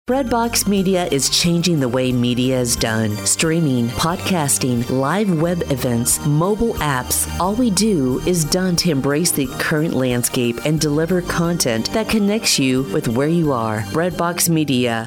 Breadbox Media is changing the way media is done. Streaming, podcasting, live web events, mobile apps. All we do is done to embrace the current landscape and deliver content that connects you with where you are. Breadbox Media.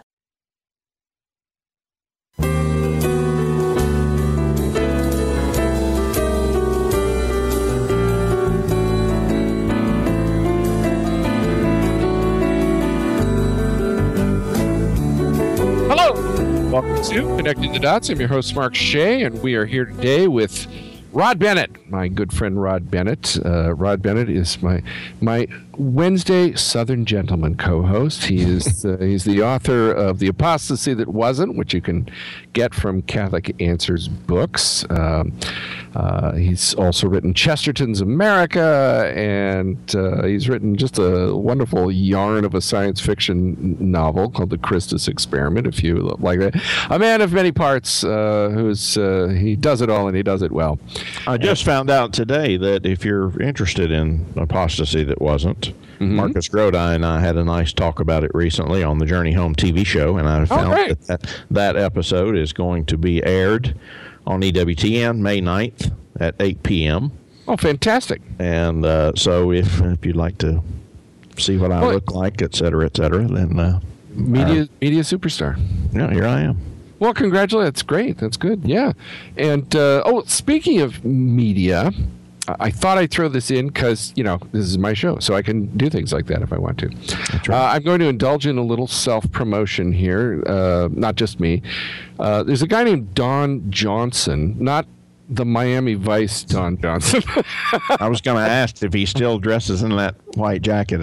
Welcome to Connecting the Dots. I'm your host, Mark Shea, and we are here today with Rod Bennett, my good friend Rod Bennett. Rod Bennett is my Wednesday Southern Gentleman co-host. He is he's the author of The Apostasy That Wasn't, which you can get from Catholic Answers books. He's also written Chesterton's America, and he's written just a wonderful yarn of a science fiction novel called The Christus Experiment, if you like that. A man of many parts, he does it all and he does it well. I just found out today that if you're interested in Apostasy That Wasn't, Marcus Grodi and I had a nice talk about it recently on the Journey Home TV show, and I found that episode is going to be aired on EWTN May 9th at 8 p.m. Oh, fantastic. And so if you'd like to see what I look like, et cetera, then... Media superstar. Yeah, here I am. Well, congratulations. That's great. That's good. Yeah. And, speaking of media, I thought I'd throw this in because, this is my show, so I can do things like that if I want to. That's right. I'm going to indulge in a little self-promotion here, not just me. There's a guy named Don Johnson, not the Miami Vice Don Johnson. I was going to ask if he still dresses in that white jacket.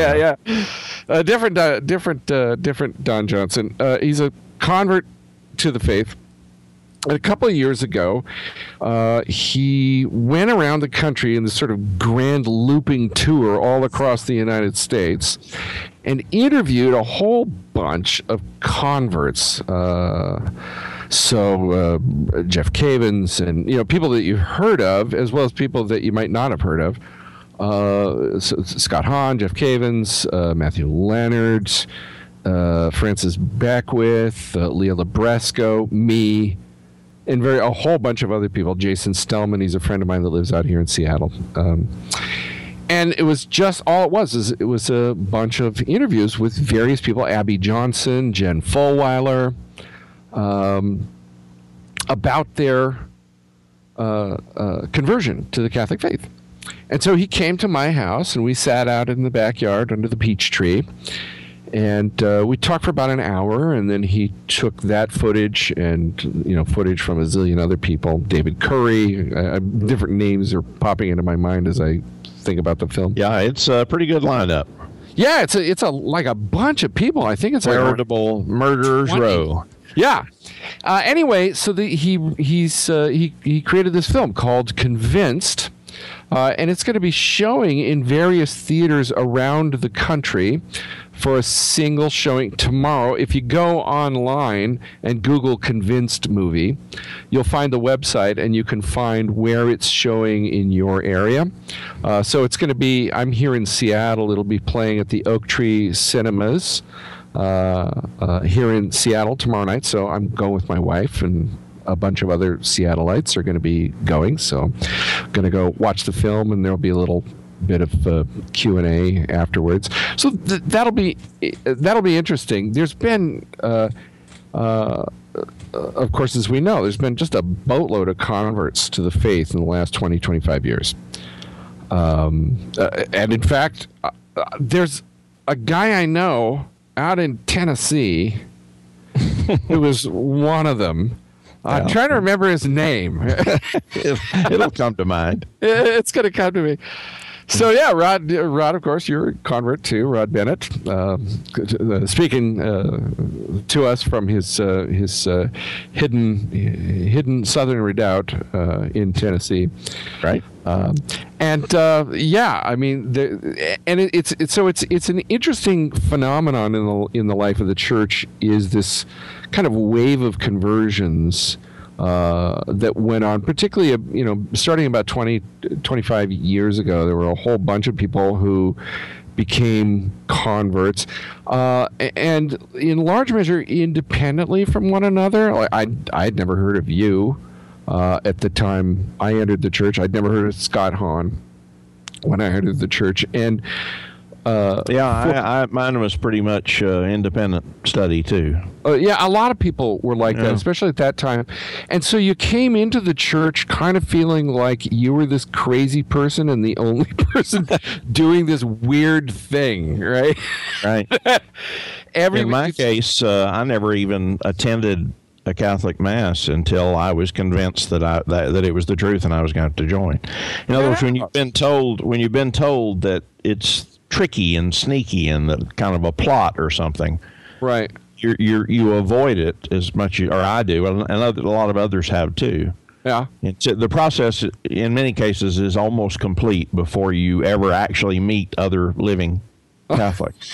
Different Don Johnson. He's a convert to the faith. And a couple of years ago, he went around the country in this sort of grand looping tour all across the United States and interviewed a whole bunch of converts. Jeff Cavins and, people that you've heard of, as well as people that you might not have heard of. Scott Hahn, Jeff Cavins, Matthew Leonard, Francis Beckwith, Leah Labresco, me, and a whole bunch of other people. Jason Stellman, he's a friend of mine that lives out here in Seattle. And it was just, all it was a bunch of interviews with various people, Abby Johnson, Jen Fulwiler, about their conversion to the Catholic faith. And so he came to my house, and we sat out in the backyard under the peach tree. And we talked for about an hour, and then he took that footage and, footage from a zillion other people. David Curry, different names are popping into my mind as I think about the film. Yeah, it's a pretty good lineup. Yeah, it's like a bunch of people. I think it's veritable murderers row. Yeah. Anyway, so he created this film called Convinced. And it's going to be showing in various theaters around the country for a single showing tomorrow. If you go online and Google Convinced movie, you'll find the website and you can find where it's showing in your area. So it's going to be, I'm here in Seattle, it'll be playing at the Oak Tree Cinemas here in Seattle tomorrow night. So I'm going with my wife, and a bunch of other Seattleites are going to be going. So I'm going to go watch the film, and there'll be a little bit of Q&A afterwards. So that'll be interesting. There's been, of course, as we know, there's been just a boatload of converts to the faith in the last 20, 25 years. And in fact, there's a guy I know out in Tennessee who was one of them. I'm trying to remember his name. It'll come to mind. It's going to come to me. So yeah, Rod, of course, you're a convert too, Rod Bennett. Speaking to us from his hidden southern redoubt in Tennessee, right? It's an interesting phenomenon in the life of the church, is this kind of wave of conversions that went on, particularly, starting about 20, 25 years ago. There were a whole bunch of people who became converts, and in large measure independently from one another. Like I'd never heard of you at the time I entered the church. I'd never heard of Scott Hahn when I entered the church, and mine was pretty much independent study too. A lot of people were like that, especially at that time. And so you came into the church kind of feeling like you were this crazy person and the only person doing this weird thing, right? Right. In my case, I never even attended a Catholic Mass until I was convinced that it was the truth and I was going to have to join. In other words, when you've been told that it's tricky and sneaky and the kind of a plot or something, right? You avoid it as much, or I do, and a lot of others have too. Yeah. The process, in many cases, is almost complete before you ever actually meet other living Catholics.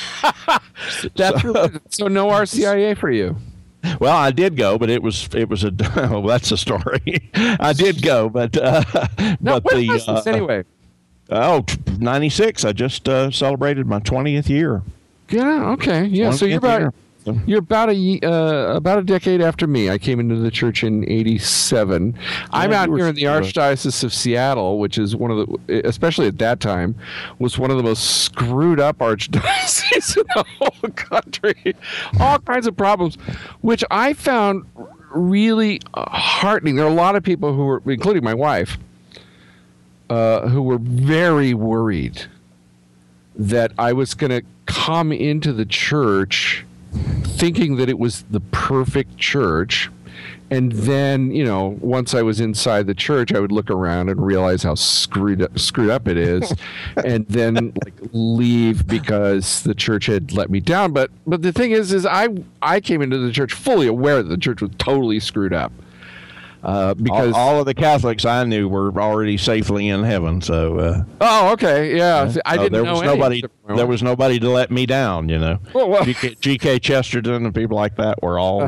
So no RCIA for you. Well, I did go, but it was well, that's a story. I did go, but when was this anyway? 96. I just celebrated my 20th year. Yeah. Okay. Yeah. So you're about a decade after me. I came into the church in '87. I'm out here in the Archdiocese of Seattle, which is one of the, especially at that time, was one of the most screwed up archdioceses in the whole country. All kinds of problems, which I found really heartening. There are a lot of people who were, including my wife, who were very worried that I was going to come into the church thinking that it was the perfect church, and then, once I was inside the church, I would look around and realize how screwed up it is, and then leave because the church had let me down. But the thing is I came into the church fully aware that the church was totally screwed up. Because all of the Catholics I knew were already safely in heaven. So. Okay, yeah. I didn't know nobody. There was nobody to let me down. Well. G.K. Chesterton and people like that were all.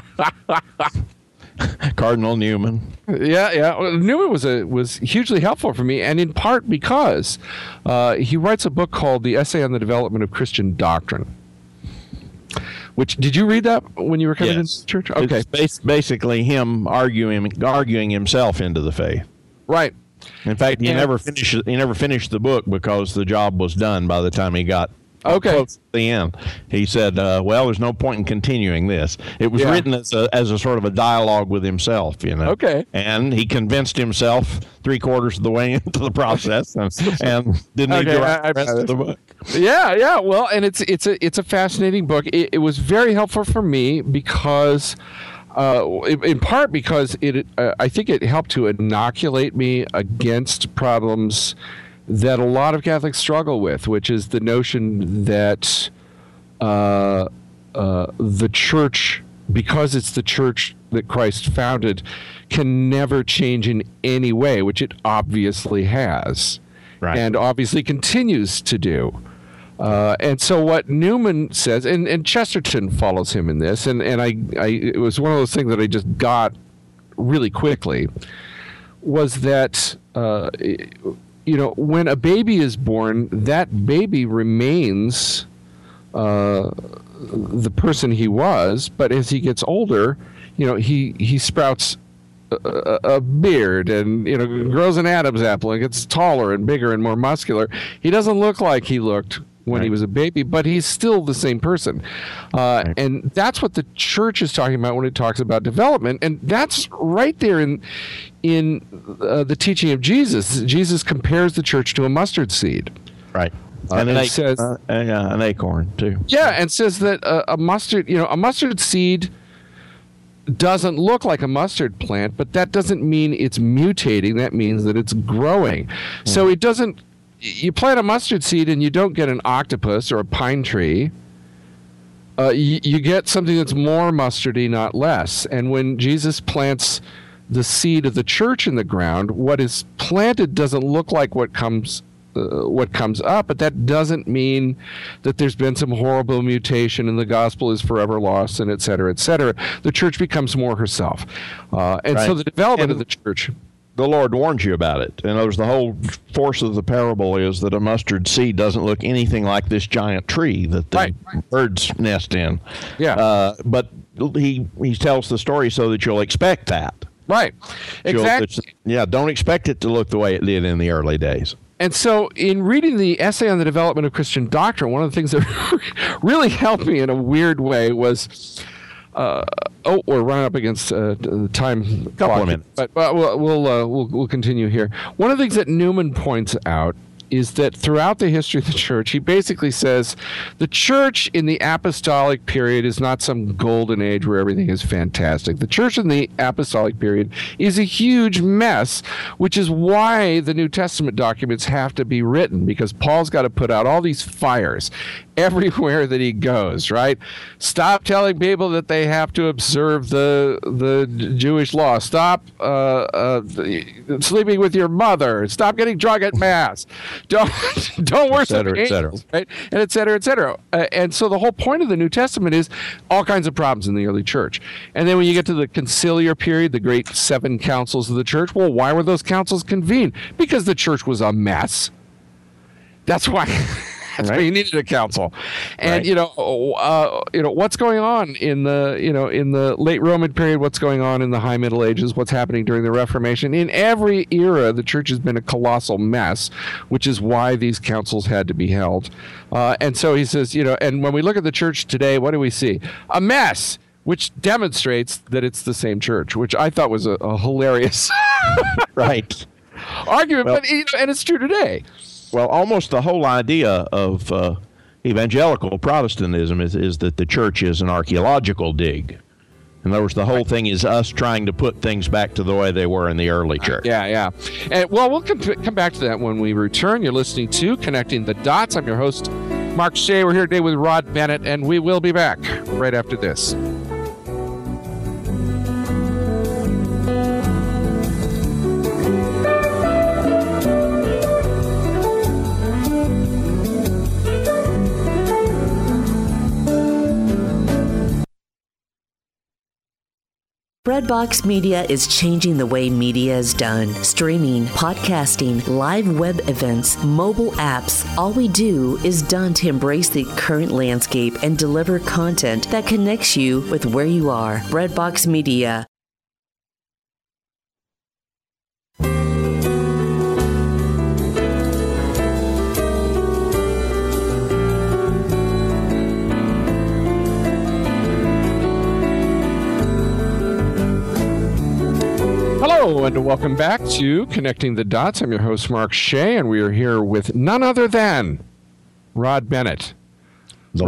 Cardinal Newman. Yeah. Well, Newman was hugely helpful for me, and in part because he writes a book called The Essay on the Development of Christian Doctrine. Which, did you read that when you were coming into church? Okay. It's basically him arguing himself into the faith. Right. In fact, he never finished the book because the job was done by the time he got close to the end. He said, well, there's no point in continuing this. It was written as a sort of a dialogue with himself, Okay. And he convinced himself 3/4 of the way into the process and didn't need to write the rest of the book. Yeah. Well, and it's a fascinating book. It was very helpful for me because, in part because I think it helped to inoculate me against problems that a lot of Catholics struggle with, which is the notion that the church, because it's the church that Christ founded, can never change in any way, which it obviously has, and obviously continues to do. And so what Newman says, and Chesterton follows him in this, and it was one of those things that I just got really quickly, was that when a baby is born, that baby remains the person he was, but as he gets older, he sprouts a beard and grows an Adam's apple and gets taller and bigger and more muscular. He doesn't look like he looked when he was a baby, but he's still the same person. And that's what the church is talking about when it talks about development. And that's right there in the teaching of Jesus. Jesus compares the church to a mustard seed. Right. And an acorn too. Yeah, and says that a mustard seed doesn't look like a mustard plant, but that doesn't mean it's mutating. That means that it's growing. So it doesn't. You plant a mustard seed and you don't get an octopus or a pine tree. You get something that's more mustardy, not less. And when Jesus plants the seed of the church in the ground, what is planted doesn't look like what comes up, but that doesn't mean that there's been some horrible mutation and the gospel is forever lost, and et cetera, et cetera. The church becomes more herself. So the development of the church. the Lord warns you about it. And the whole force of the parable is that a mustard seed doesn't look anything like this giant tree that the birds nest in. Yeah. But he tells the story so that you'll expect that. Right. Exactly. Don't expect it to look the way it did in the early days. And so in reading the essay on the development of Christian doctrine, one of the things that really helped me in a weird way was, we're running up against the time. Couple of minutes. But we'll continue here. One of the things that Newman points out is that throughout the history of the church, he basically says the church in the apostolic period is not some golden age where everything is fantastic. The church in the apostolic period is a huge mess, which is why the New Testament documents have to be written, because Paul's got to put out all these fires everywhere that he goes, right? Stop telling people that they have to observe the Jewish law. Stop sleeping with your mother. Stop getting drunk at Mass. Don't worship angels, right? And et cetera, et cetera. And so the whole point of the New Testament is all kinds of problems in the early church. And then when you get to the conciliar period, the great 7 councils of the church, well, why were those councils convened? Because the church was a mess. That's why. That's why you needed a council. And what's going on in the late Roman period, what's going on in the High Middle Ages, what's happening during the Reformation. In every era, the church has been a colossal mess, which is why these councils had to be held. And so he says, and when we look at the church today, what do we see? A mess, which demonstrates that it's the same church, which I thought was a hilarious argument, but and it's true today. Well, almost the whole idea of evangelical Protestantism is that the church is an archaeological dig. In other words, the whole thing is us trying to put things back to the way they were in the early church. Yeah. And, we'll come back to that when we return. You're listening to Connecting the Dots. I'm your host, Mark Shea. We're here today with Rod Bennett, and we will be back right after this. Breadbox Media is changing the way media is done. Streaming, podcasting, live web events, mobile apps. All we do is done to embrace the current landscape and deliver content that connects you with where you are. Breadbox Media. Hello, and welcome back to Connecting the Dots. I'm your host, Mark Shea, and we are here with none other than Rod Bennett. The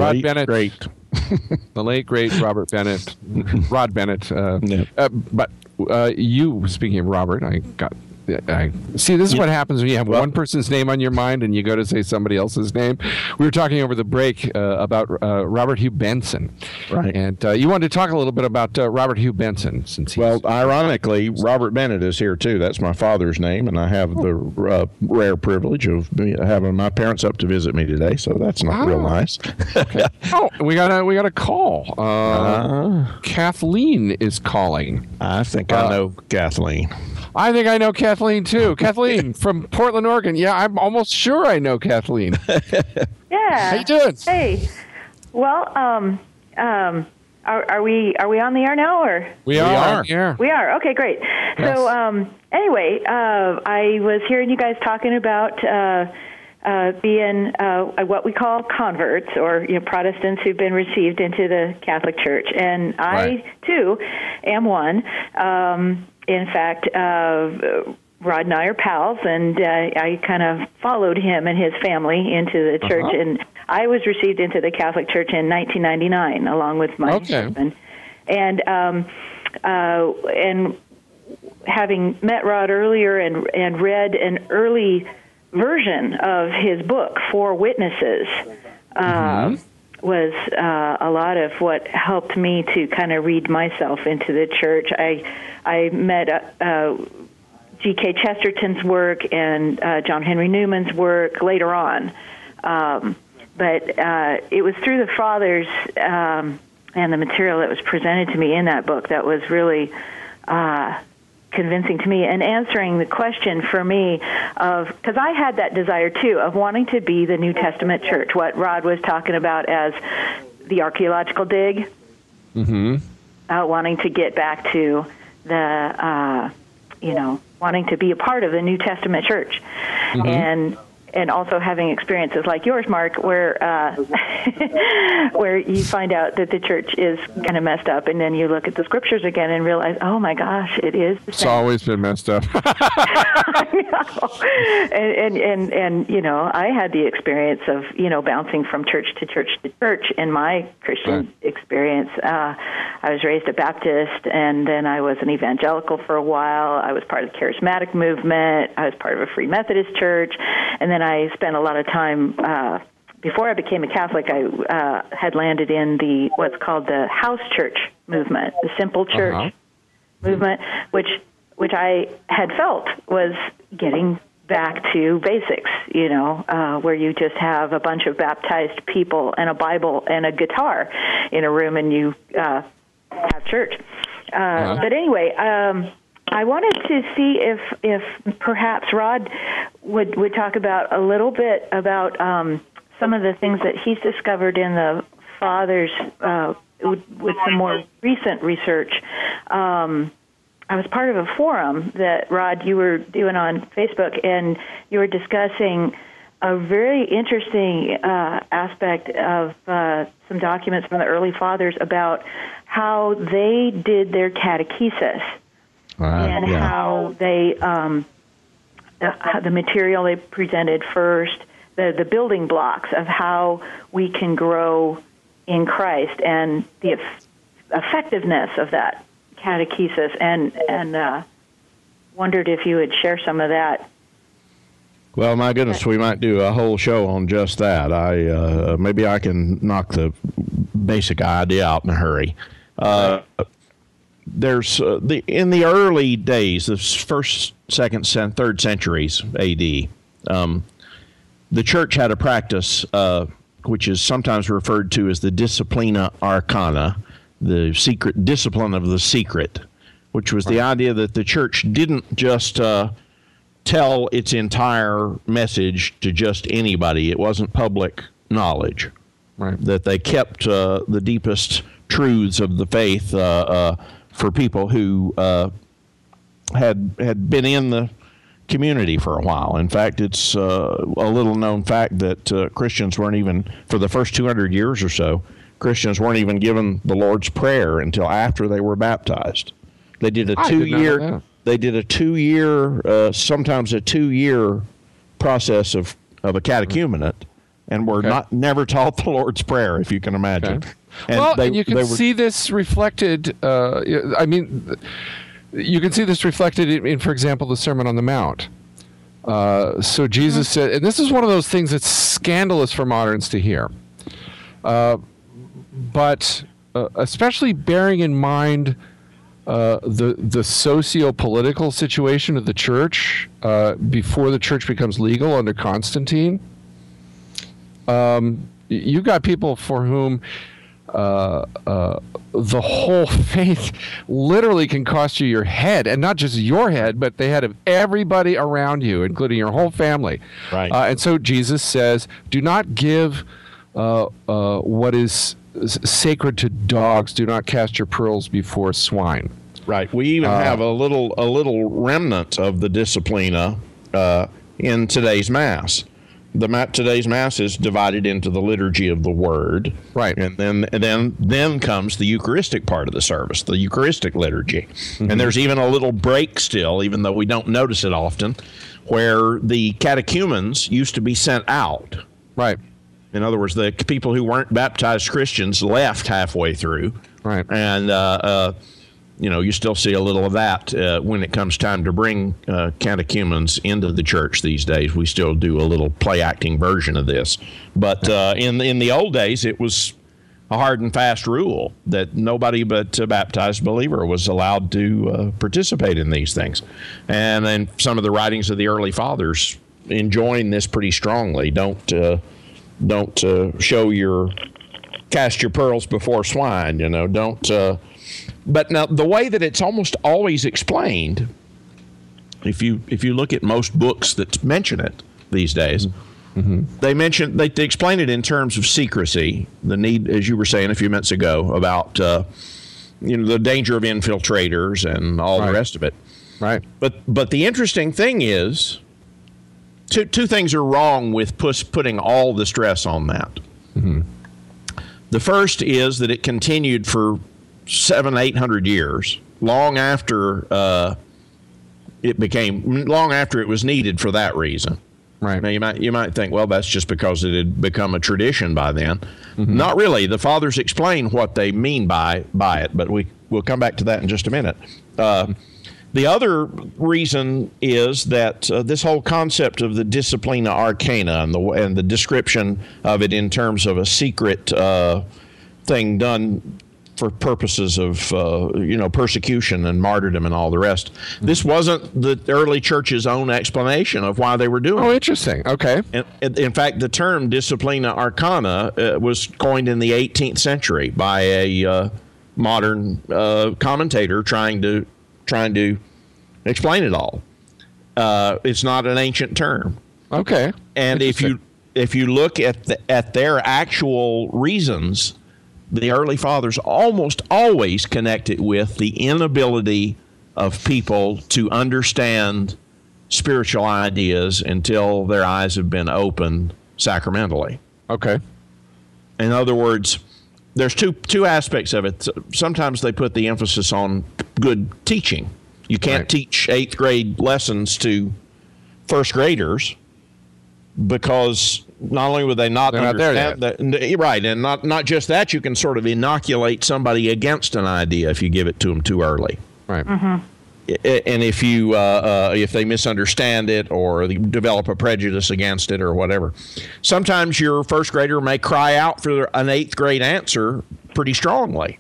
late, great Robert Bennett. Rod Bennett. But you, speaking of Robert, I see, this is what happens when you have one person's name on your mind and you go to say somebody else's name. We were talking over the break about Robert Hugh Benson. Right. And you wanted to talk a little bit about Robert Hugh Benson. Ironically, Robert Bennett is here, too. That's my father's name, and I have the rare privilege of having my parents up to visit me today, so that's not real nice. Okay. We got a call. Kathleen is calling. I think I know Kathleen. I think I know Kathleen, too. Kathleen from Portland, Oregon. Yeah, I'm almost sure I know Kathleen. Yeah. How you doing? Hey. Well, are we on the air now, or? We are on the air. We are. Okay, great. Yes. So, anyway, I was hearing you guys talking about being what we call converts, or Protestants who've been received into the Catholic Church, and I too am one. In fact, Rod and I are pals, and I kind of followed him and his family into the church, and I was received into the Catholic Church in 1999, along with my husband. And having met Rod earlier and read an early version of his book, Four Witnesses, was a lot of what helped me to kind of read myself into the church. I met G.K. Chesterton's work and John Henry Newman's work later on. But it was through the Fathers and the material that was presented to me in that book that was really convincing to me and answering the question for me of, because I had that desire too of wanting to be the New Testament church, what Rod was talking about as the archaeological dig, wanting to get back to the, wanting to be a part of the New Testament church. And also having experiences like yours, Mark, where where you find out that the church is kind of messed up, and then you look at the scriptures again and realize, oh my gosh, it is the same. It's always been messed up. I know. And I had the experience of bouncing from church to church to church in my Christian experience. I was raised a Baptist, and then I was an evangelical for a while. I was part of the charismatic movement. I was part of a Free Methodist church, and then I spent a lot of time, before I became a Catholic, I had landed in what's called the house church movement, the simple church movement, which I had felt was getting back to basics, where you just have a bunch of baptized people and a Bible and a guitar in a room and you have church. But anyway, I wanted to see if perhaps Rod would talk about a little bit about some of the things that he's discovered in the fathers with some more recent research. I was part of a forum that, Rod, you were doing on Facebook, and you were discussing a very interesting aspect of some documents from the early fathers about how they did their catechesis. And how they, the material they presented first, the building blocks of how we can grow in Christ, and the effectiveness of that catechesis, and wondered if you would share some of that. Well, my goodness, we might do a whole show on just that. Maybe I can knock the basic idea out in a hurry. There's in the early days, the first, second, third centuries A.D., the church had a practice which is sometimes referred to as the Disciplina Arcana, the secret discipline of the secret, which was the idea that the church didn't just tell its entire message to just anybody. It wasn't public knowledge. That they kept the deepest truths of the faith for people who had been in the community for a while. In fact, it's a little known fact that Christians weren't even, for the first 200 years or so, Christians weren't even given the Lord's Prayer until after they were baptized. They did a 2-year. They did a 2-year, sometimes a 2-year process of a catechumenate, and were never taught the Lord's Prayer, if you can imagine. And you can see this reflected. You can see this reflected in, for example, the Sermon on the Mount. So Jesus said, and this is one of those things that's scandalous for moderns to hear. But especially bearing in mind the socio-political situation of the church before the church becomes legal under Constantine. You've got people for whom the whole faith literally can cost you your head, and not just your head, but the head of everybody around you, including your whole family. And so Jesus says, do not give what is sacred to dogs. Do not cast your pearls before swine. We even have a little remnant of the Disciplina in today's Mass. Today's Mass is divided into the liturgy of the Word, and then comes the Eucharistic part of the service, the Eucharistic liturgy. And there's even a little break still, even though we don't notice it often, where the catechumens used to be sent out. In other words, the people who weren't baptized Christians left halfway through. And you still see a little of that when it comes time to bring catechumens into the church these days. We still do a little play-acting version of this. But in the old days, it was a hard and fast rule that nobody but a baptized believer was allowed to participate in these things. And then some of the writings of the early fathers enjoin this pretty strongly. Don't cast your pearls before swine, don't... But now, the way that it's almost always explained if you look at most books that mention it these days, they explain it in terms of secrecy, the need, as you were saying a few minutes ago, about the danger of infiltrators and all the rest of it. Right. But the interesting thing is, two things are wrong with putting all the stress on that. The first is that it continued for 700-800 years, long after it was needed for that reason. Right. Now you might think, well, that's just because it had become a tradition by then. Not really. The fathers explain what they mean by it, but we'll come back to that in just a minute. The other reason is that this whole concept of the Disciplina Arcana and the description of it in terms of a secret thing done for purposes of persecution and martyrdom and all the rest. This wasn't the early church's own explanation of why they were doing it. Oh, interesting. Okay. And in fact, the term Disciplina Arcana was coined in the 18th century by a modern commentator trying to explain it all. It's not an ancient term. Okay. And if you look at their actual reasons, the early fathers almost always connect it with the inability of people to understand spiritual ideas until their eyes have been opened sacramentally. Okay. In other words, there's two aspects of it. Sometimes they put the emphasis on good teaching. You can't teach 8th grade lessons to first graders because not only would they not understand that, right, and not just that, you can sort of inoculate somebody against an idea if you give it to them too early. Right. And if they misunderstand it or develop a prejudice against it or whatever, sometimes your first grader may cry out for an 8th grade answer pretty strongly.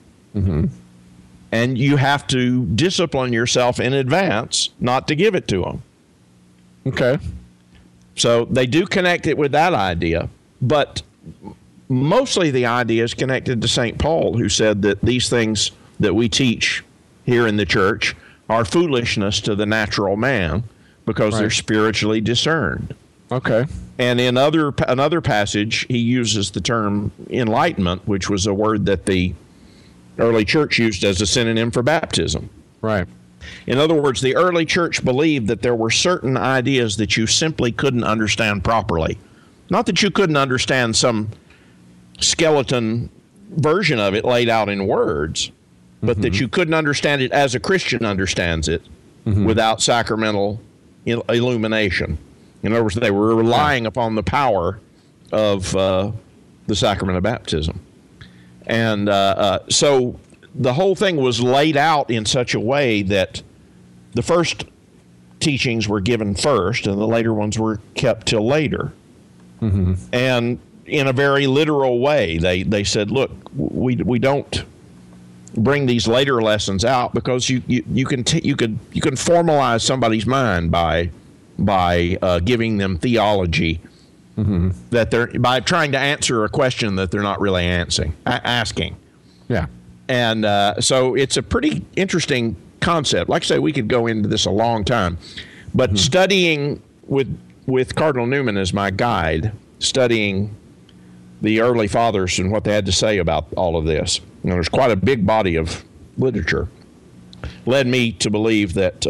And you have to discipline yourself in advance not to give it to them. Okay. So they do connect it with that idea, but mostly the idea is connected to St. Paul, who said that these things that we teach here in the church are foolishness to the natural man because they're spiritually discerned. Okay. And in another passage, he uses the term enlightenment, which was a word that the early church used as a synonym for baptism. Right. In other words, the early church believed that there were certain ideas that you simply couldn't understand properly. Not that you couldn't understand some skeleton version of it laid out in words, but that you couldn't understand it as a Christian understands it without sacramental illumination. In other words, they were relying upon the power of the sacrament of baptism. And so the whole thing was laid out in such a way that the first teachings were given first and the later ones were kept till later. And in a very literal way, they said, look, we don't bring these later lessons out because you can formalize somebody's mind by giving them theology that they're by trying to answer a question that they're not really asking. Yeah. And so it's a pretty interesting concept. Like I say, we could go into this a long time, but studying with Cardinal Newman as my guide, studying the early fathers and what they had to say about all of this, there's quite a big body of literature, led me to believe that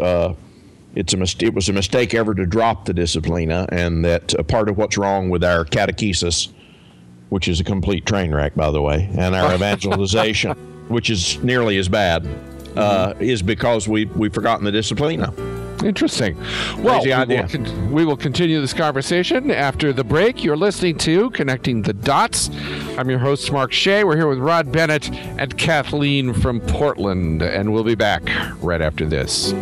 it was a mistake ever to drop the Disciplina, and that a part of what's wrong with our catechesis, which is a complete train wreck, by the way, and our evangelization, which is nearly as bad, is because we've forgotten the Disciplina. Interesting. Well, we will continue this conversation after the break. You're listening to Connecting the Dots. I'm your host, Mark Shea. We're here with Rod Bennett and Kathleen from Portland, and we'll be back right after this.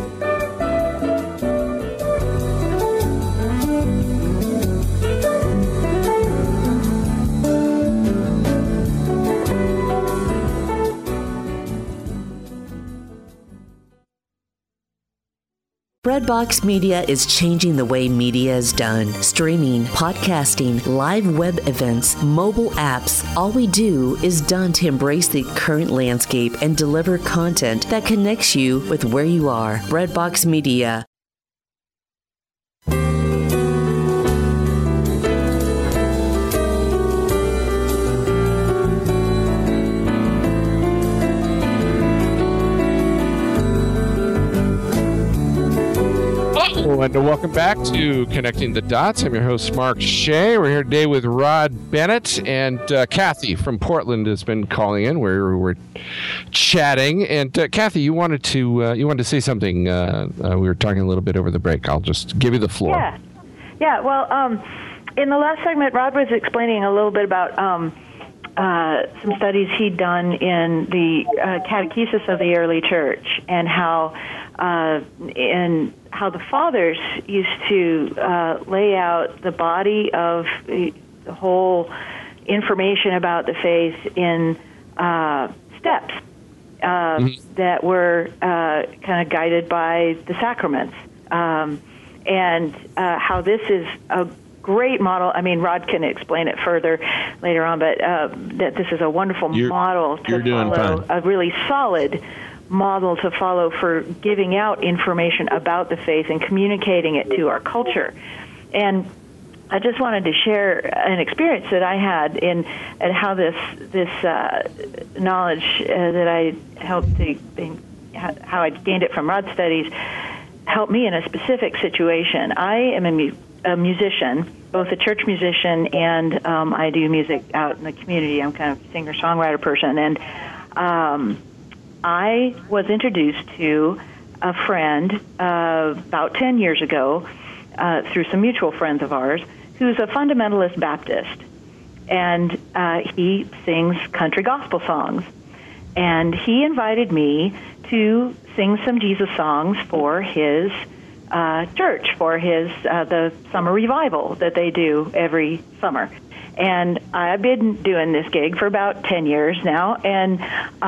Breadbox Media is changing the way media is done. Streaming, podcasting, live web events, mobile apps. All we do is done to embrace the current landscape and deliver content that connects you with where you are. Breadbox Media. Hello, and welcome back to Connecting the Dots. I'm your host, Mark Shea. We're here today with Rod Bennett, and Kathy from Portland has been calling in. We're chatting, and Kathy, you wanted to say something. We were talking a little bit over the break. I'll just give you the floor. Yeah. Well, in the last segment, Rod was explaining a little bit about some studies he'd done in the catechesis of the early church, and how the fathers used to lay out the body of the whole information about the faith in steps that were kind of guided by the sacraments, and how this is a great model. I mean, Rod can explain it further later on, but that this is a wonderful model to follow, a really solid model to follow for giving out information about the faith and communicating it to our culture. And I just wanted to share an experience that I had and how this knowledge that I helped how I gained it from Rod's studies helped me in a specific situation. I am a musician, both a church musician and I do music out in the community. I'm kind of a singer-songwriter person, and I was introduced to a friend about 10 years ago through some mutual friends of ours who's a fundamentalist Baptist, and he sings country gospel songs. And he invited me to sing some Jesus songs for his church, for his the summer revival that they do every summer. And I've been doing this gig for about 10 years now, and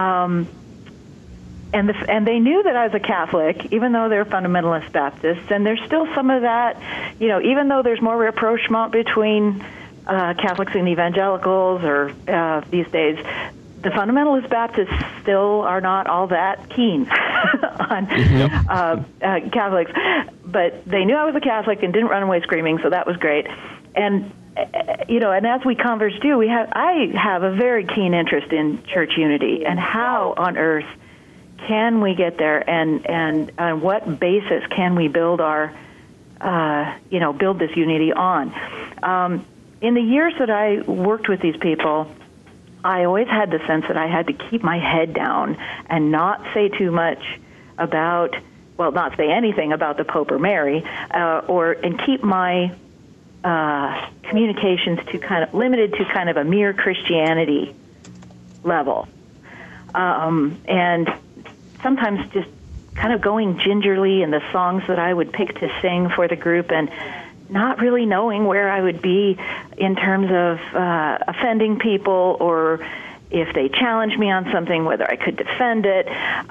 they knew that I was a Catholic, even though they're fundamentalist Baptists, and there's still some of that, even though there's more rapprochement between Catholics and evangelicals, or these days, the fundamentalist Baptists still are not all that keen on Catholics. But they knew I was a Catholic and didn't run away screaming, so that was great. And and as we converse do, I have a very keen interest in church unity and how on earth can we get there, and on what basis can we build our, build this unity on? In the years that I worked with these people, I always had the sense that I had to keep my head down and not say too much about, not say anything about the Pope or Mary, and keep my communications to limited to kind of a mere Christianity level, and sometimes just kind of going gingerly in the songs that I would pick to sing for the group, and not really knowing where I would be in terms of offending people, or if they challenged me on something, whether I could defend it.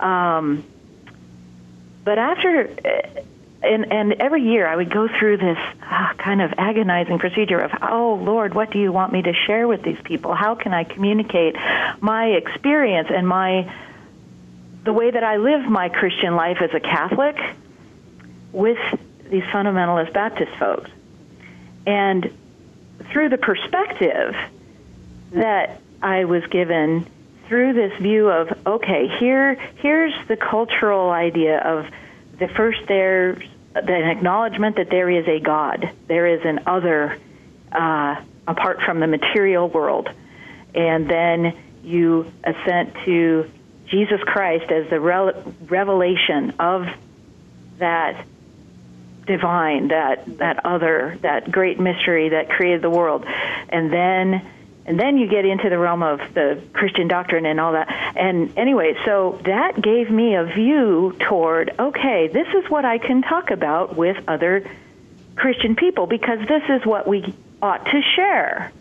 But after, and every year I would go through this kind of agonizing procedure of, oh, Lord, what do you want me to share with these people? How can I communicate my experience and the way that I live my Christian life as a Catholic with these fundamentalist Baptist folks? And through the perspective that I was given through this view of, okay, here's the cultural idea of there's an acknowledgement that there is a God, there is an other apart from the material world, and then you assent to Jesus Christ as the revelation of that divine, that other, that great mystery that created the world, and then you get into the realm of the Christian doctrine and all that. And anyway, so that gave me a view toward, okay, this is what I can talk about with other Christian people, because this is what we ought to share.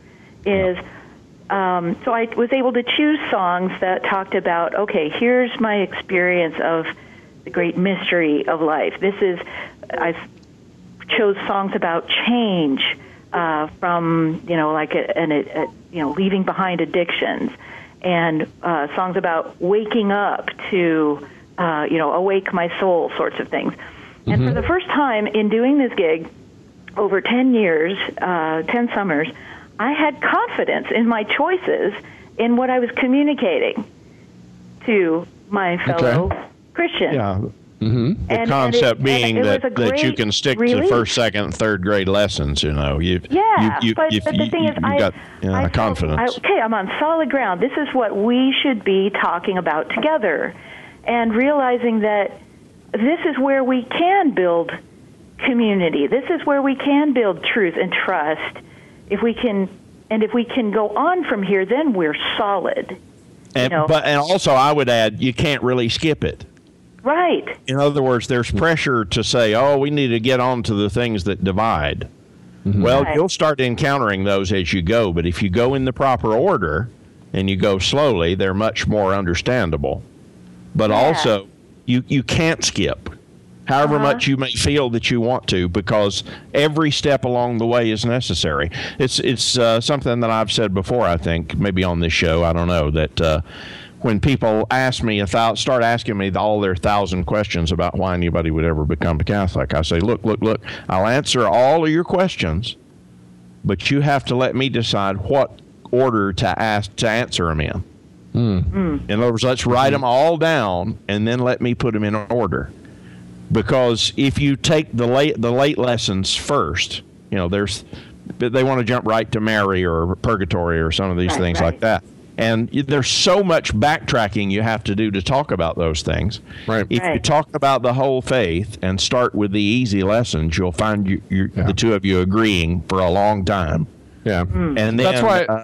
So I was able to choose songs that talked about, okay, here's my experience of the great mystery of life. I chose songs about change, from, leaving behind addictions, and songs about waking up to, awake my soul sorts of things. Mm-hmm. And for the first time in doing this gig over 10 years, 10 summers, I had confidence in my choices in what I was communicating to my fellow Christians. Yeah. Mm-hmm. The concept being that you can stick to first, second, and third grade lessons. You know, but the thing is, I got confidence. I'm on solid ground. This is what we should be talking about together, and realizing that this is where we can build community. This is where we can build truth and trust. If we can go on from here, then we're solid. And also, I would add, you can't really skip it. Right. In other words, there's pressure to say, oh, we need to get on to the things that divide. Mm-hmm. Well, you'll start encountering those as you go, but if you go in the proper order and you go slowly, they're much more understandable. But also, you can't skip, however much you may feel that you want to, because every step along the way is necessary. It's something that I've said before, I think, maybe on this show, I don't know, that when people ask me, start asking me all their 1,000 questions about why anybody would ever become a Catholic, I say, look, I'll answer all of your questions, but you have to let me decide what order to answer them in. In other words, let's write them all down and then let me put them in order. Because if you take the late lessons first, you know, they want to jump right to Mary or purgatory or some of these things like that. And there's so much backtracking you have to do to talk about those things. Right. If you talk about the whole faith and start with the easy lessons, you'll find the two of you agreeing for a long time. Yeah. And then, that's why.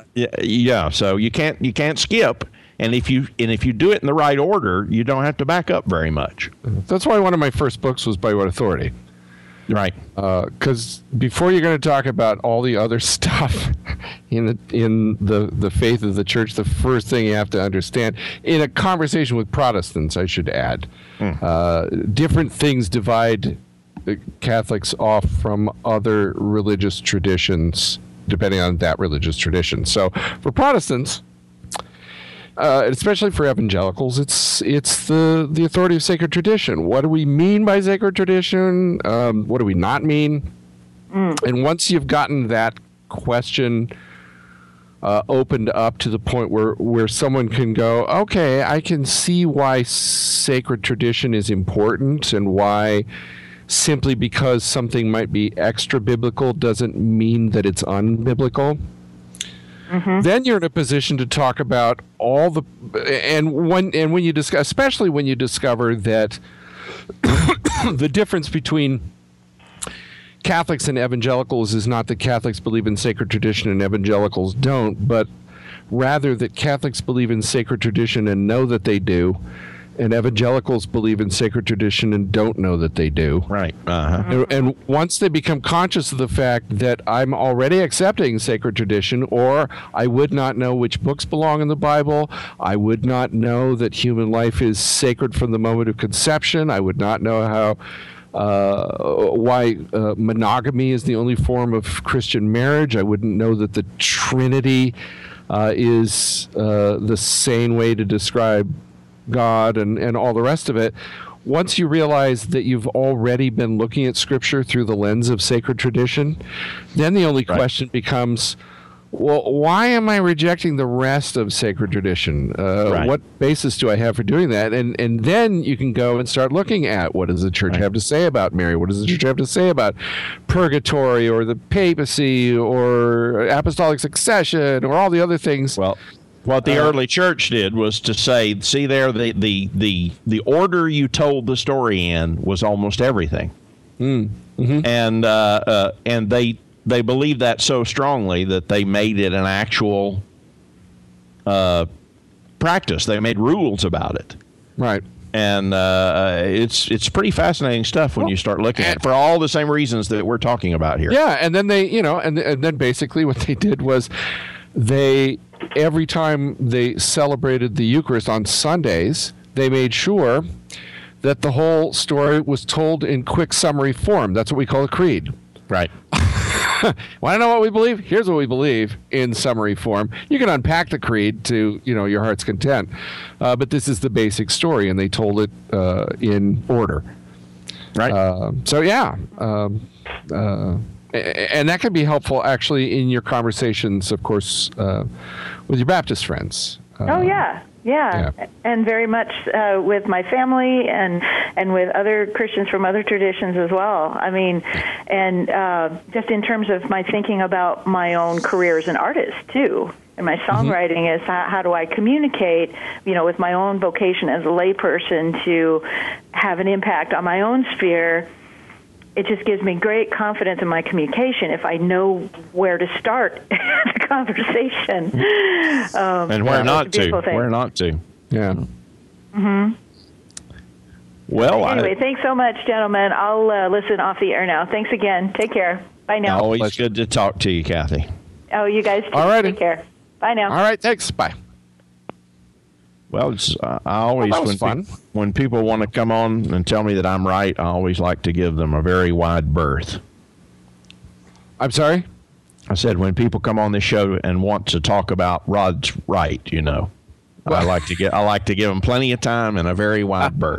So you can't skip. And if you do it in the right order, you don't have to back up very much. That's why one of my first books was By What Authority. Right. Because before you're going to talk about all the other stuff in the faith of the church, the first thing you have to understand, in a conversation with Protestants, I should add, different things divide Catholics off from other religious traditions, depending on that religious tradition. So for Protestants, especially for evangelicals, it's the authority of sacred tradition. What do we mean by sacred tradition? What do we not mean? And once you've gotten that question opened up to the point where someone can go, okay, I can see why sacred tradition is important and why simply because something might be extra biblical doesn't mean that it's unbiblical. Mm-hmm. Then you're in a position to talk about all the when you discuss, especially when you discover that the difference between Catholics and evangelicals is not that Catholics believe in sacred tradition and evangelicals don't, but rather that Catholics believe in sacred tradition and know that they do, and evangelicals believe in sacred tradition and don't know that they do. Right. And once they become conscious of the fact that I'm already accepting sacred tradition, or I would not know which books belong in the Bible, I would not know that human life is sacred from the moment of conception, I would not know why monogamy is the only form of Christian marriage, I wouldn't know that the Trinity is the sane way to describe God and all the rest of it. Once you realize that you've already been looking at Scripture through the lens of sacred tradition, then the only question becomes, well, why am I rejecting the rest of sacred tradition? What basis do I have for doing that? And then you can go and start looking at, what does the church have to say about Mary? What does the church have to say about purgatory or the papacy or apostolic succession or all the other things? Well, what the early church did was to say, see there, the order you told the story in was almost everything. Mm-hmm. And they believed that so strongly that they made it an actual practice. They made rules about it. Right. And it's pretty fascinating stuff when you start looking at it, for all the same reasons that we're talking about here. Yeah, and then they, and then basically what they did was every time they celebrated the Eucharist on Sundays, they made sure that the whole story was told in quick summary form. That's what we call a creed. Right. Want to know what we believe? Here's what we believe in summary form. You can unpack the creed to, your heart's content. But this is the basic story, and they told it in order. Right. And that can be helpful, actually, in your conversations, of course, with your Baptist friends. Yeah. Yeah, and very much with my family and with other Christians from other traditions as well. I mean, and just in terms of my thinking about my own career as an artist, too. And my songwriting is how do I communicate, with my own vocation as a layperson to have an impact on my own sphere. It just gives me great confidence in my communication if I know where to start the conversation. And where not to. Where not to. Yeah. Mm-hmm. Well, anyway, thanks so much, gentlemen. I'll listen off the air now. Thanks again. Take care. Bye now. Always good to talk to you, Kathy. Oh, you guys too. All right. Take care. Bye now. All right. Thanks. Bye. Well, I always, when people want to come on and tell me that I'm right, I always like to give them a very wide berth. I'm sorry? I said when people come on this show and want to talk about Rod's right, I like to give them plenty of time and a very wide berth.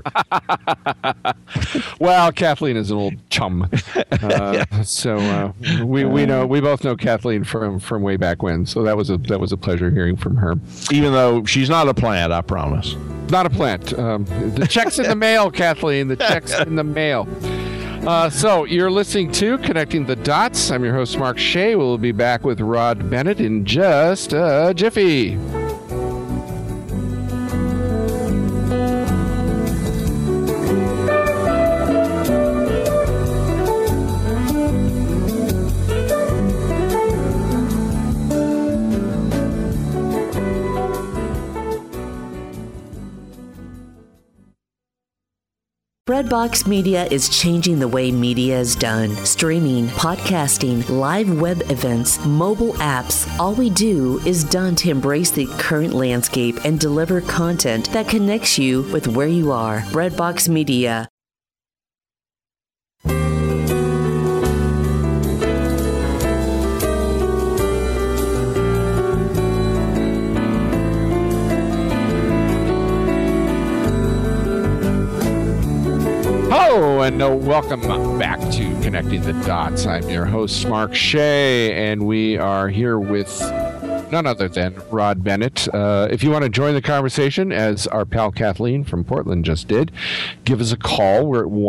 Well, Kathleen is an old chum, so we both know Kathleen from way back when. So that was a pleasure hearing from her. Even though she's not a plant, I promise. Not a plant. The check's in the mail, Kathleen. The check's in the mail. So you're listening to Connecting the Dots. I'm your host, Mark Shea. We'll be back with Rod Bennett in just a jiffy. Breadbox Media is changing the way media is done. Streaming, podcasting, live web events, mobile apps. All we do is done to embrace the current landscape and deliver content that connects you with where you are. Breadbox Media. Hello, and welcome back to Connecting the Dots. I'm your host, Mark Shea, and we are here with none other than Rod Bennett. If you want to join the conversation, as our pal Kathleen from Portland just did, give us a call. We're at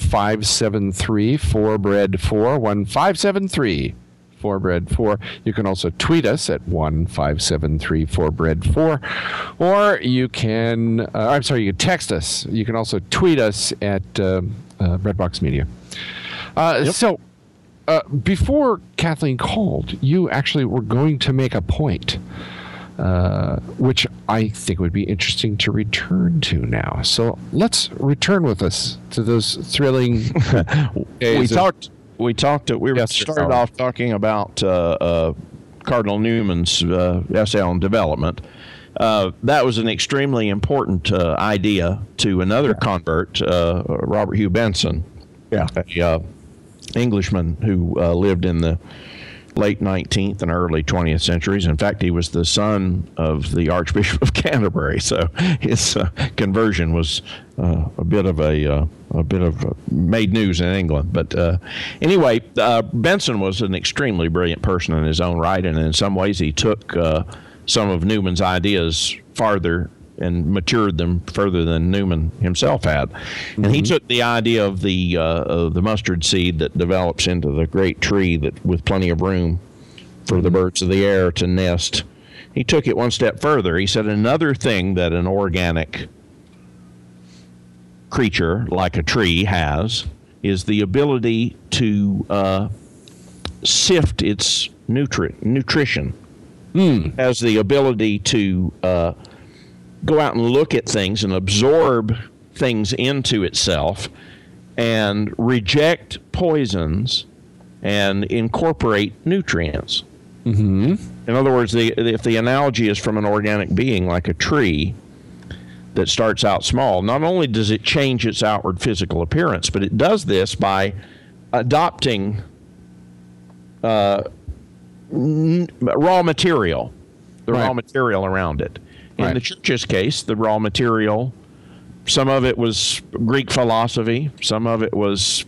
1-573-4BREAD-4, 1-573-4BREAD-4. You can also tweet us at 1-573-4BREAD-4, or you can, you can text us. You can also tweet us at Breadbox Media. So, before Kathleen called, you actually were going to make a point, which I think would be interesting to return to now. So let's return with us to those thrilling days. We started off talking about Cardinal Newman's essay on development. That was an extremely important idea to another convert, Robert Hugh Benson, a Englishman who lived in the late 19th and early 20th centuries. In fact, he was the son of the Archbishop of Canterbury, so his conversion was a bit of made news in England. But anyway, Benson was an extremely brilliant person in his own right, and in some ways he took some of Newman's ideas farther and matured them further than Newman himself had. And he took the idea of the mustard seed that develops into the great tree that with plenty of room for the birds of the air to nest. He took it one step further. He said another thing that an organic creature like a tree has is the ability to sift its nutrition. Has the ability to go out and look at things and absorb things into itself and reject poisons and incorporate nutrients. In other words, if the analogy is from an organic being like a tree that starts out small, not only does it change its outward physical appearance, but it does this by adopting raw material, raw material around it. In the church's case, the raw material, some of it was Greek philosophy, some of it was,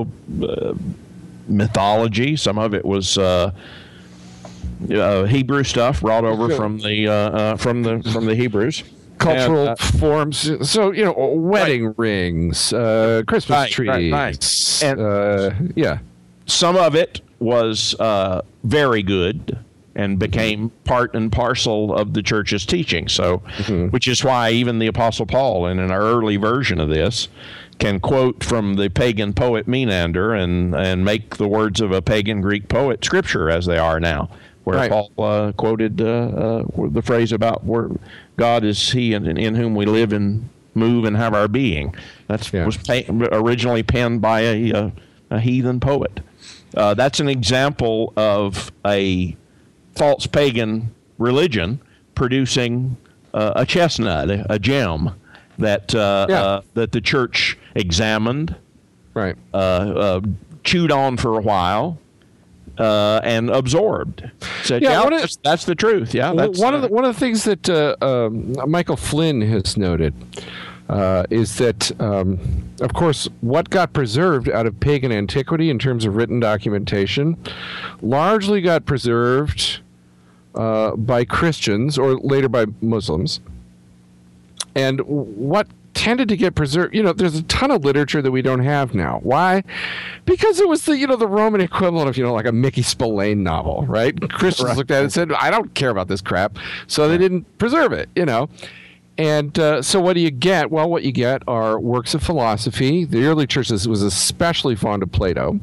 mythology, some of it was Hebrew stuff brought over from the Hebrews, cultural forms. So, wedding rings, Christmas trees. Right. And some of it was very good and became part and parcel of the church's teaching. So, which is why even the Apostle Paul, in an early version of this, can quote from the pagan poet Menander and make the words of a pagan Greek poet scripture as they are now. Where Paul quoted the phrase about where God is He in whom we live and move and have our being. That was originally penned by a heathen poet. That's an example of a false pagan religion producing a chestnut, a gem that that the church examined, chewed on for a while. And absorbed. Said, that's the truth. Yeah, that's one of the things that Michael Flynn has noted is that, of course, what got preserved out of pagan antiquity in terms of written documentation largely got preserved by Christians or later by Muslims. And what tended to get preserved, there's a ton of literature that we don't have now. Why? Because it was the Roman equivalent of, like a Mickey Spillane novel, right? Christians looked at it and said, I don't care about this crap. So they didn't preserve it, And so what do you get? Well, what you get are works of philosophy. The early church was especially fond of Plato.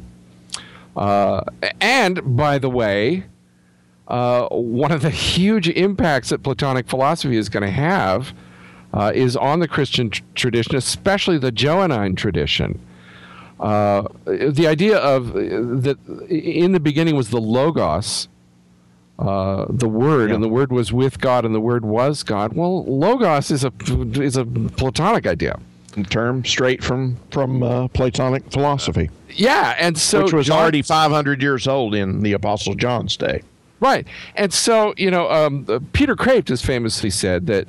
And, by the way, one of the huge impacts that Platonic philosophy is going to have is on the Christian tradition, especially the Johannine tradition. The idea of that in the beginning was the Logos, the Word, and the Word was with God, and the Word was God. Well, Logos is a Platonic idea. A term straight from Platonic philosophy. Yeah, and so which was already 500 years old in the Apostle John's day. Right. And so, Peter Kraft has famously said that,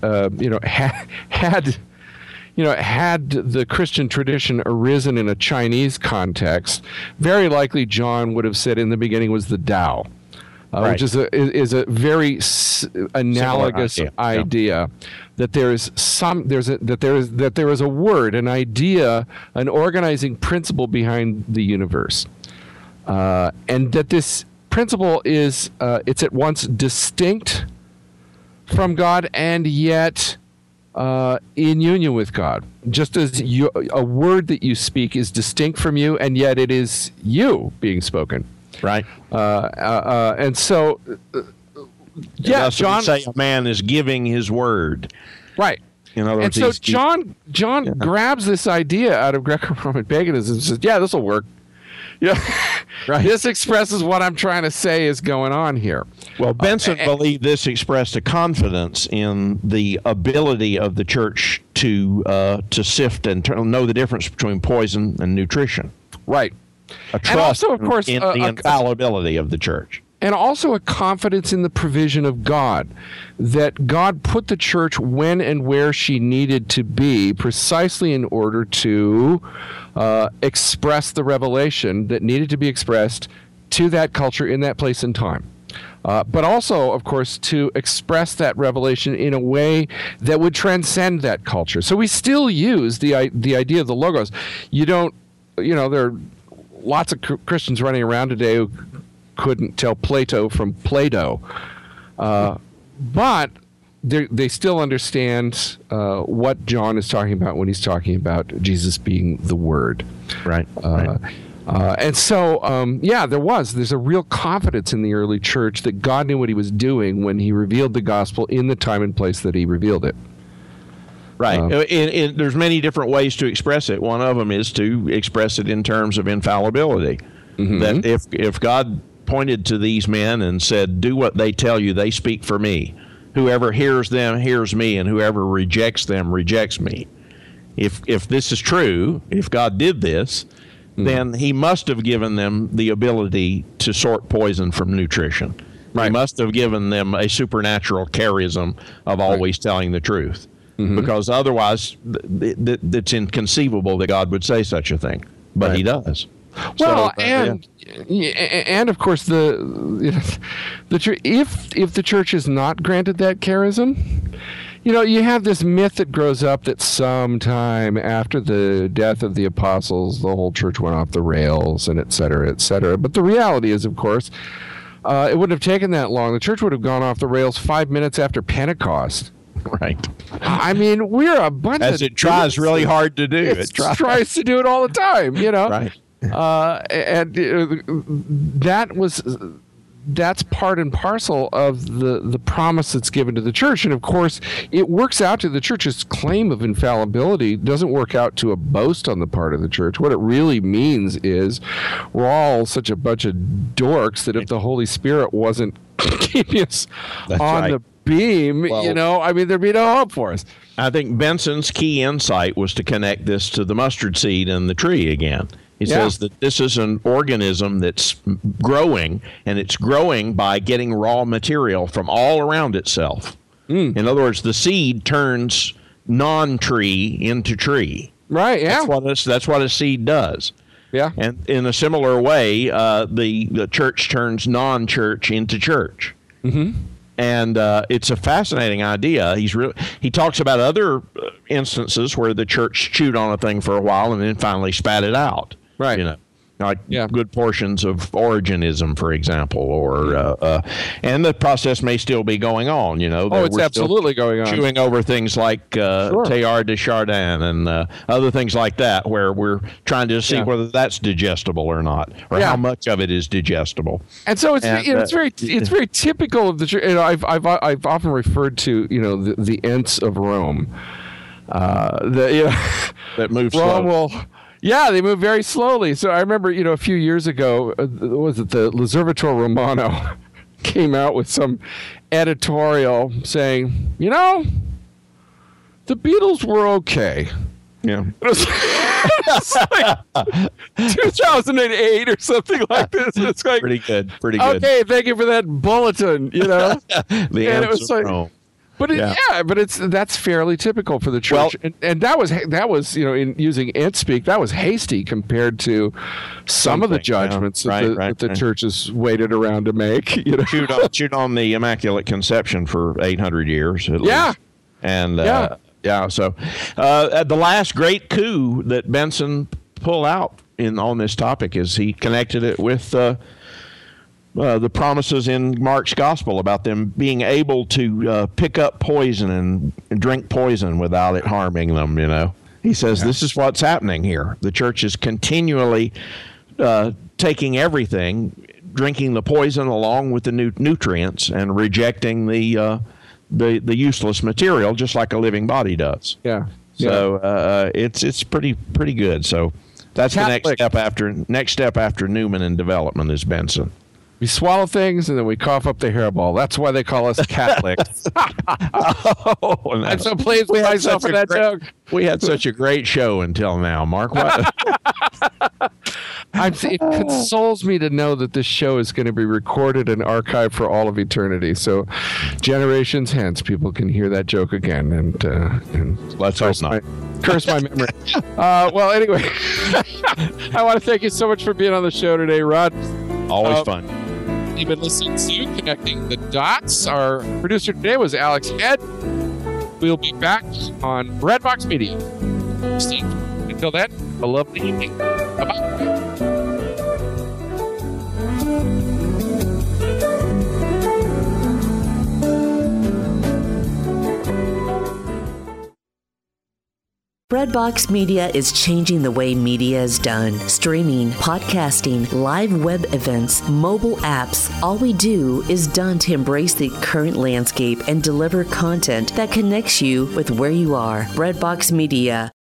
had the Christian tradition arisen in a Chinese context, very likely John would have said in the beginning was the Tao, which is a very analogous idea that there is a word, an idea, an organizing principle behind the universe, and that this principle is it's at once distinct from God and yet in union with God. Just as a word that you speak is distinct from you, and yet it is you being spoken. Right. And so, John say a man is giving his word. Right. In other words, and so John grabs this idea out of Greco-Roman paganism and says, "Yeah, this will work." This expresses what I'm trying to say is going on here. Well, Benson believed this expressed a confidence in the ability of the church to sift and know the difference between poison and nutrition. Right. A trust, and also, of course, in the infallibility of the church. And also a confidence in the provision of God, that God put the church when and where she needed to be precisely in order to express the revelation that needed to be expressed to that culture in that place and time. But also, of course, to express that revelation in a way that would transcend that culture. So we still use the idea of the Logos. There are lots of Christians running around today who couldn't tell Plato from Play-Doh. But they still understand what John is talking about when he's talking about Jesus being the Word. Right. And so, there's a real confidence in the early church that God knew what he was doing when he revealed the gospel in the time and place that he revealed it. Right. There's many different ways to express it. One of them is to express it in terms of infallibility. Mm-hmm. That if God pointed to these men and said, do what they tell you, they speak for me. Whoever hears them hears me, and whoever rejects them rejects me. If this is true, if God did this, then he must have given them the ability to sort poison from nutrition. Right. He must have given them a supernatural charism of always telling the truth. Mm-hmm. Because otherwise, it's inconceivable that God would say such a thing. But he does. Well, and of course, if the church is not granted that charism, you have this myth that grows up that sometime after the death of the apostles, the whole church went off the rails, and et cetera, et cetera. But the reality is, of course, it wouldn't have taken that long. The church would have gone off the rails 5 minutes after Pentecost. Right. I mean, we're a bunch as it tries really hard to do. It tries to do it all the time, Right. That's part and parcel of the promise that's given to the church. And of course, it works out to the church's claim of infallibility. It doesn't work out to a boast on the part of the church. What it really means is we're all such a bunch of dorks that if the Holy Spirit wasn't keeping us on the beam, there'd be no hope for us. I think Benson's key insight was to connect this to the mustard seed and the tree again. He says that this is an organism that's growing, and it's growing by getting raw material from all around itself. In other words, the seed turns non-tree into tree. Right, yeah. That's what a seed does. Yeah. And in a similar way, the church turns non-church into church. Mm-hmm. And it's a fascinating idea. He talks about other instances where the church chewed on a thing for a while and then finally spat it out. Right. Good portions of Origenism, for example, or and the process may still be going on. It's absolutely going on. Chewing over things like Teilhard de Chardin and other things like that, where we're trying to see whether that's digestible or not, or how much of it is digestible. And so it's very typical of the church. I've often referred to the Ents of Rome. That moves Rome slow. Yeah, they move very slowly. So I remember, a few years ago, was it the L'Osservatore Romano came out with some editorial saying, the Beatles were okay. Yeah. It's like 2008 or something like this. It's like pretty good. Okay, thank you for that bulletin. The Ents of Rome. But that's fairly typical for the church, and that was in using ant speak, that was hasty compared to some of the judgments that the church has waited around to make. Chewed on the Immaculate Conception for 800 years. At least. And so the last great coup that Benson pulled out on this topic is he connected it with the promises in Mark's gospel about them being able to pick up poison and drink poison without it harming them. He says this is what's happening here. The church is continually taking everything, drinking the poison along with the nutrients, and rejecting the useless material, just like a living body does. Yeah. So it's pretty good. So that's Catholic. The next step after Newman in development is Benson. We swallow things and then we cough up the hairball. That's why they call us Catholics. I'm so pleased with myself for that joke. We had such a great show until now, Mark. What? It consoles me to know that this show is going to be recorded and archived for all of eternity. So generations hence, people can hear that joke again. And let's hope not. Curse my memory. Well, anyway, I want to thank you so much for being on the show today, Rod. Always fun. You've been listening to Connecting the Dots. Our producer today was Alex Head. We'll be back on Redbox Media. Steve, until then, a lovely evening. Bye-bye. Redbox Media is changing the way media is done. Streaming, podcasting, live web events, mobile apps. All we do is done to embrace the current landscape and deliver content that connects you with where you are. Redbox Media.